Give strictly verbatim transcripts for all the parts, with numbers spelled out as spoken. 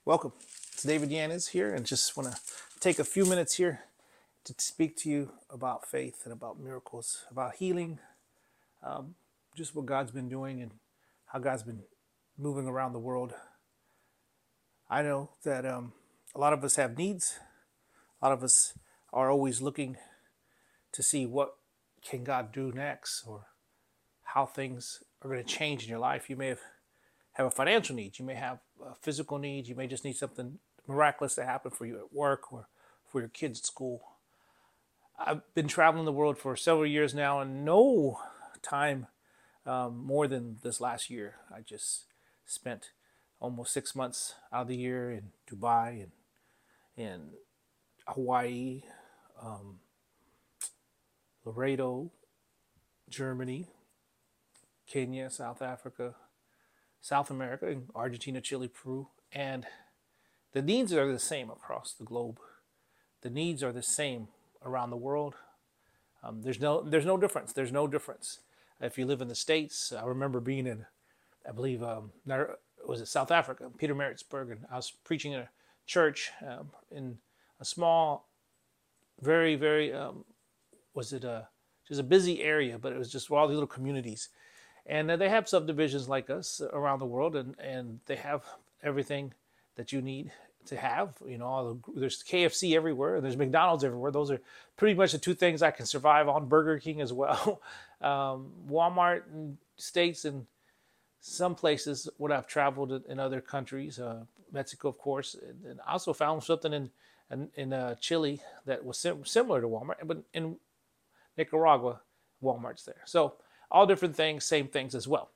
Welcome. It's David Yanez here, and just want to take a few minutes here to speak to you about faith and about miracles, about healing, just what God's been doing and how God's been moving around the world. I know that um, a lot of us have needs. A lot of us are always looking to see what can God do next or how things are going to change in your life. You may have, have a financial need. You may have a physical need. You may just need something miraculous to happen for you at work or for your kids at school. I've been traveling the world for several years now, and no time um, more than this last year. I just spent almost six months out of the year in Dubai and in Hawaii, Laredo, Germany, Kenya, South Africa, South America, and Argentina, Chile, Peru. And the needs are the same across the globe. The needs are the same around the world. Um, there's no there's no difference. There's no difference. If you live in the States, I remember being in, I believe, um, was it South Africa, Peter Maritzburg, and I was preaching in a church um, in a small, very, very, um, was it a, just a busy area, but it was just all these little communities. And uh, they have subdivisions like us around the world, and, and they have everything that you need to have. You know, all the, there's K F C everywhere, and there's McDonald's everywhere. Those are pretty much the two things I can survive on. Burger King as well. um, Walmart in states and some places when I've traveled in other countries, uh, Mexico, of course, and, and I also found something in in, in uh, Chile that was sim- similar to Walmart, but in Nicaragua, Walmart's there. So all different things, same things as well.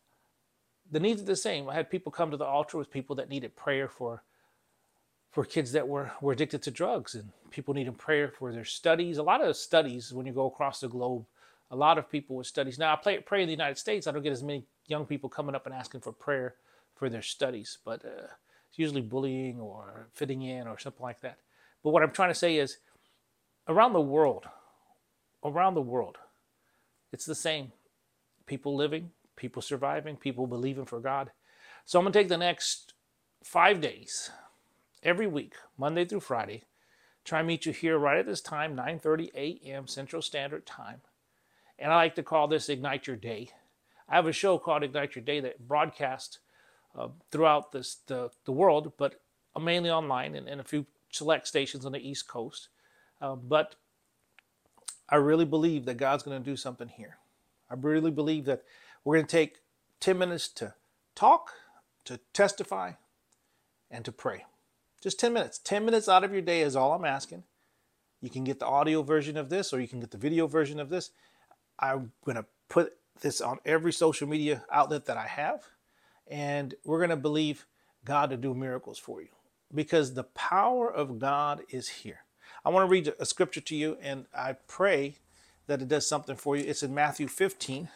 The needs are the same. I had people come to the altar with people that needed prayer for for kids that were, were addicted to drugs, and people needed prayer for their studies. A lot of studies when you go across the globe, a lot of people with studies. Now I play, pray in the United States. I don't get as many young people coming up and asking for prayer for their studies, but uh, it's usually bullying or fitting in or something like that. But what I'm trying to say is around the world, around the world, it's the same. People living, people surviving, people believing for God. So I'm going to take the next five days, every week, Monday through Friday, try and meet you here right at this time, nine thirty a.m. Central Standard Time. And I like to call this Ignite Your Day. I have a show called Ignite Your Day that broadcasts uh, throughout this, the, the world, but mainly online and, and a few select stations on the East Coast. Uh, but I really believe that God's going to do something here. I really believe that we're going to take ten minutes to talk, to testify, and to pray. Just ten minutes. ten minutes out of your day is all I'm asking. You can get the audio version of this or you can get the video version of this. I'm going to put this on every social media outlet that I have. And we're going to believe God to do miracles for you because the power of God is here. I want to read a scripture to you, and I pray that it does something for you. It's in Matthew fifteen,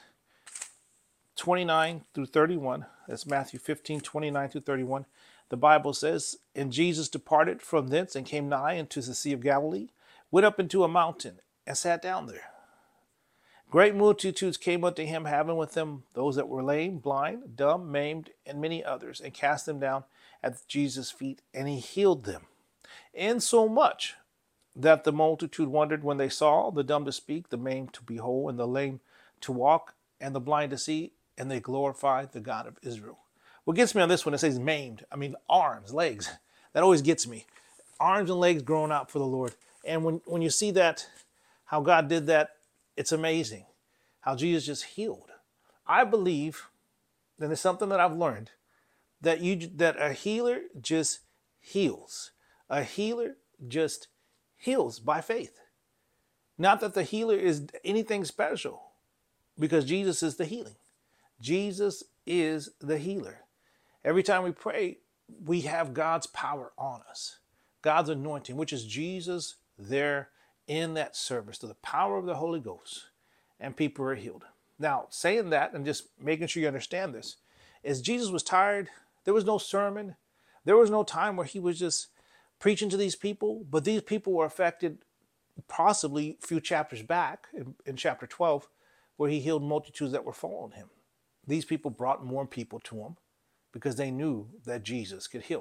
twenty-nine through thirty-one. That's Matthew fifteen, twenty-nine through thirty-one. The Bible says, and Jesus departed from thence and came nigh unto the Sea of Galilee, went up into a mountain, and sat down there. Great multitudes came unto him, having with them those that were lame, blind, dumb, maimed, and many others, and cast them down at Jesus' feet, and he healed them. Insomuch that the multitude wondered when they saw the dumb to speak, the maimed to behold, and the lame to walk, and the blind to see, and they glorified the God of Israel. What gets me on this one, it says maimed. I mean, arms, legs. That always gets me. Arms and legs growing out for the Lord. And when, when you see that, how God did that, it's amazing how Jesus just healed. I believe, and it's something that I've learned, that you that a healer just heals. A healer just heals by faith. Not that the healer is anything special, because Jesus is the healing. Jesus is the healer. Every time we pray, we have God's power on us, God's anointing, which is Jesus there in that service, to the power of the Holy Ghost, and people are healed. Now, saying that and just making sure you understand this, is Jesus was tired. There was no sermon. There was no time where he was just preaching to these people, but these people were affected possibly a few chapters back in, in chapter twelve, where he healed multitudes that were following him. These people brought more people to him because they knew that Jesus could heal.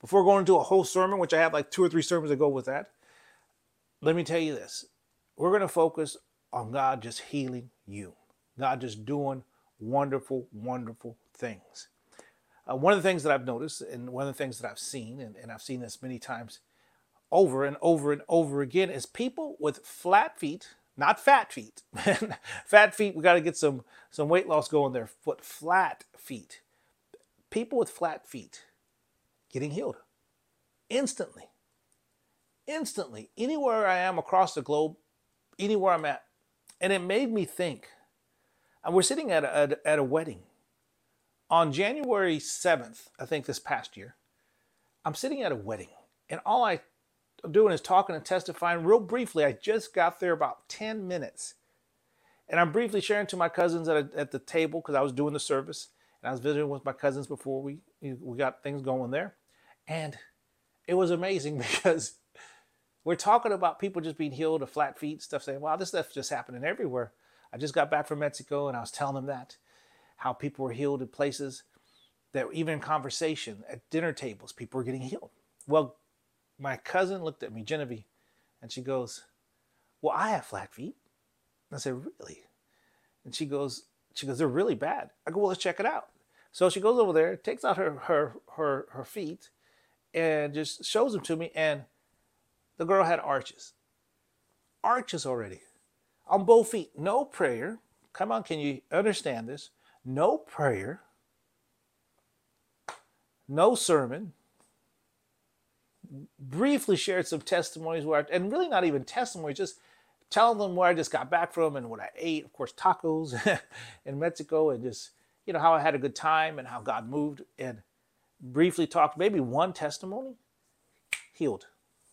Before going into a whole sermon, which I have like two or three sermons that go with that, let me tell you this. We're going to focus on God just healing you. God just doing wonderful, wonderful things. Uh, one of the things that I've noticed, and one of the things that I've seen, and, and I've seen this many times over and over and over again, is people with flat feet, not fat feet. Fat feet, we got to get some, some weight loss going there. But flat feet. People with flat feet getting healed instantly. Instantly. Anywhere I am across the globe, anywhere I'm at. And it made me think. And we're sitting at a, at a wedding. On January seventh, I think this past year, I'm sitting at a wedding. And all I am doing is talking and testifying real briefly. I just got there about ten minutes. And I'm briefly sharing to my cousins at, a, at the table because I was doing the service. And I was visiting with my cousins before we, we got things going there. And it was amazing because we're talking about people just being healed of flat feet, stuff, saying, wow, this stuff just happening everywhere. I just got back from Mexico and I was telling them that, how people were healed in places that even in conversation at dinner tables, people were getting healed. Well, my cousin looked at me, Genevieve, and she goes, well, I have flat feet. And I said, really? And she goes, she goes, they're really bad. I go, well, let's check it out. So she goes over there, takes out her her her, her feet, and just shows them to me. And the girl had arches. Arches already. On both feet. No prayer. Come on, can you understand this? No prayer. No sermon. Briefly shared some testimonies where I, and really not even testimonies, just telling them where I just got back from and what I ate. Of course, tacos in Mexico, and just, you know, how I had a good time and how God moved, and briefly talked, maybe one testimony, healed.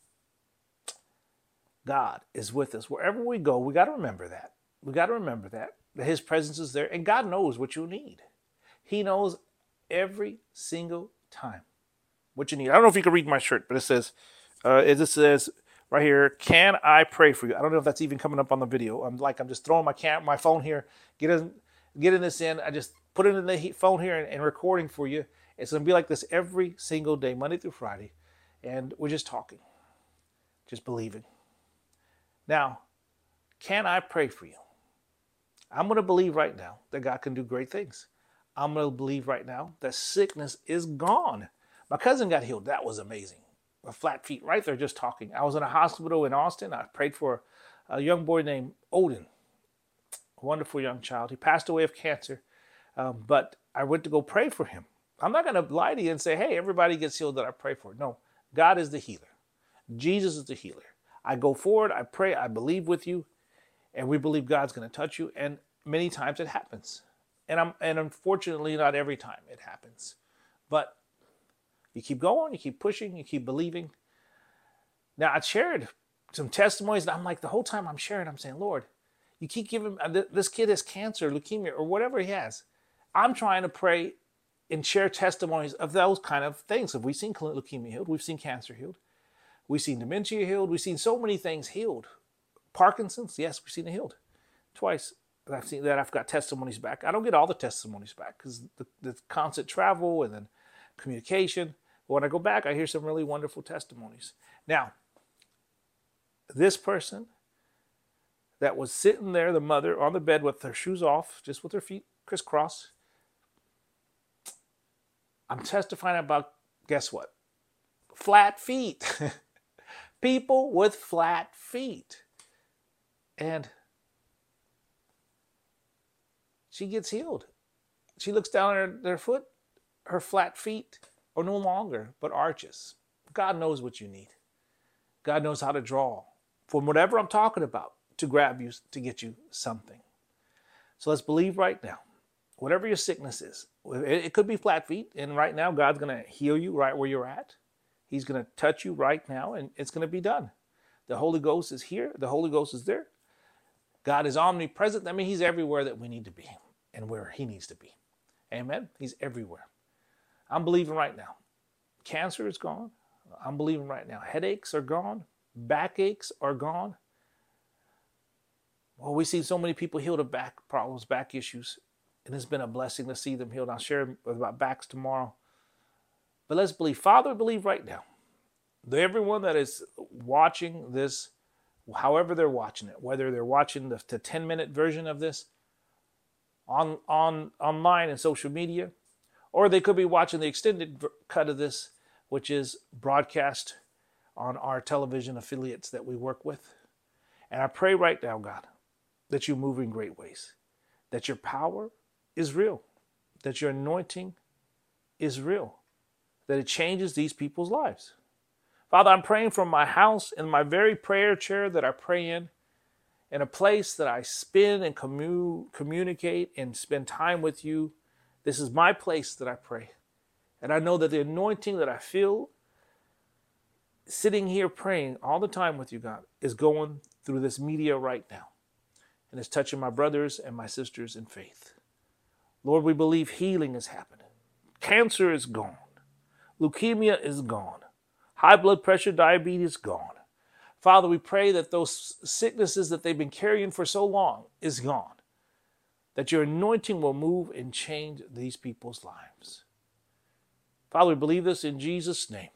God is with us. Wherever we go, we got to remember that. We got to remember that, that his presence is there, and God knows what you need. He knows every single time what you need. I don't know if you can read my shirt, but it says, uh, it just says right here, can I pray for you? I don't know if that's even coming up on the video. I'm like, I'm just throwing my cam, my phone here, getting, getting this in. I just put it in the phone here and, and recording for you. It's going to be like this every single day, Monday through Friday. And we're just talking, just believing. Now, can I pray for you? I'm going to believe right now that God can do great things. I'm going to believe right now that sickness is gone. My cousin got healed. That was amazing. A flat feet right there just talking. I was in a hospital in Austin. I prayed for a young boy named Odin, a wonderful young child. He passed away of cancer, um, but I went to go pray for him. I'm not going to lie to you and say, hey, everybody gets healed that I pray for. No, God is the healer. Jesus is the healer. I go forward, I pray, I believe with you, and we believe God's going to touch you, and many times it happens. And I'm and unfortunately, not every time it happens. But you keep going, you keep pushing, you keep believing. Now, I shared some testimonies, and I'm like, the whole time I'm sharing, I'm saying, Lord, you keep giving, this kid has cancer, leukemia, or whatever he has. I'm trying to pray and share testimonies of those kind of things. Have we seen leukemia healed? We've seen cancer healed. We've seen dementia healed. We've seen so many things healed. Parkinson's, yes, we've seen it healed twice. I've seen that. I've got testimonies back. I don't get all the testimonies back because the, the constant travel and then communication. But when I go back, I hear some really wonderful testimonies. Now, this person that was sitting there, the mother, on the bed with her shoes off, just with her feet crisscross, I'm testifying about, guess what? Flat feet. People with flat feet. And she gets healed. She looks down at her, their foot. Her flat feet are no longer, but arches. God knows what you need. God knows how to draw from whatever I'm talking about to grab you, to get you something. So let's believe right now. Whatever your sickness is, it could be flat feet. And right now, God's going to heal you right where you're at. He's going to touch you right now, and it's going to be done. The Holy Ghost is here. The Holy Ghost is there. God is omnipresent. That means he's everywhere that we need to be and where he needs to be. Amen. He's everywhere. I'm believing right now. Cancer is gone. I'm believing right now. Headaches are gone. Backaches are gone. Well, we see so many people healed of back problems, back issues, and it's been a blessing to see them healed. I'll share about backs tomorrow. But let's believe. Father, believe right now that everyone that is watching this, however they're watching it, whether they're watching the, the ten minute version of this on, on online and social media, or they could be watching the extended cut of this, which is broadcast on our television affiliates that we work with. And I pray right now, God, that you move in great ways, that your power is real, that your anointing is real, that it changes these people's lives. Father, I'm praying from my house in my very prayer chair that I pray in, in a place that I spend and commu- communicate and spend time with you. This is my place that I pray. And I know that the anointing that I feel sitting here praying all the time with you, God, is going through this media right now. And it's touching my brothers and my sisters in faith. Lord, we believe healing is happening. Cancer is gone. Leukemia is gone. High blood pressure, diabetes, gone. Father, we pray that those sicknesses that they've been carrying for so long is gone. That your anointing will move and change these people's lives. Father, we believe this in Jesus' name.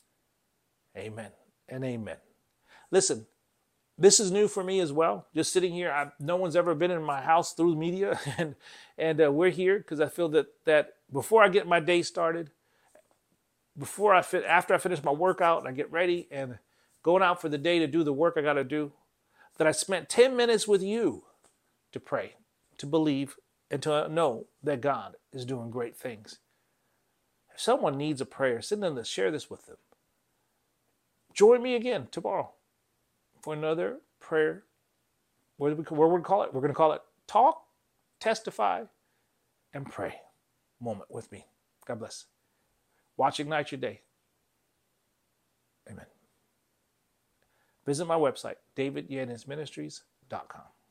Amen and amen. Listen, this is new for me as well. Just sitting here, I, no one's ever been in my house through media, and and uh, we're here because I feel that that before I get my day started, before I fit, after I finish my workout and I get ready and going out for the day to do the work I got to do, that I spent ten minutes with you to pray, to believe, and to know that God is doing great things. If someone needs a prayer, send them to share this with them. Join me again tomorrow for another prayer. What do we, what we're going to call it? We're going to call it Talk, Testify, and Pray moment with me. God bless. Watch Ignite Your Day. Amen. Visit my website, david yanez ministries dot com.